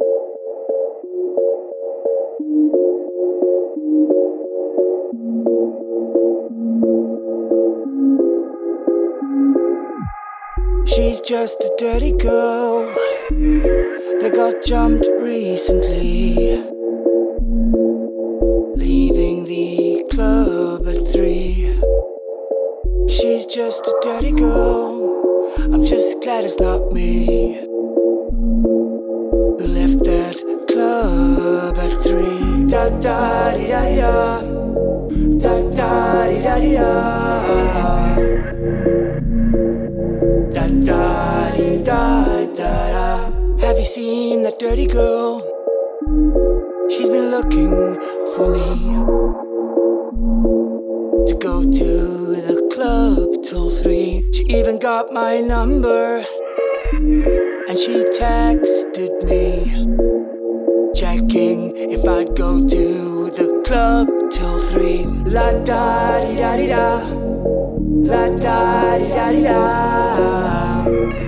She's just a dirty girl that got jumped recently, leaving the club at 3. She's just a dirty girl, I'm just glad it's not me who left that club at 3. Da da di da di da, da da di da di da, da da di da da da. Have you seen that dirty girl? She's been looking for me to go to the club till 3. She even got my number and she texted me, checking if I'd go to the club till 3. La da di da di da, la da di da di da,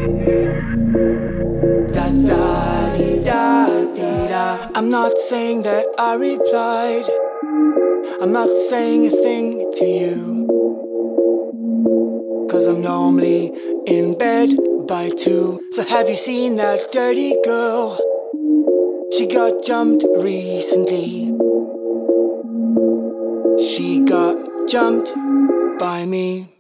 da da di da di da. I'm not saying that I replied, I'm not saying a thing to you, 'cause I'm normally in bed by 2. So have you seen that dirty girl? She got jumped recently. She got jumped by me.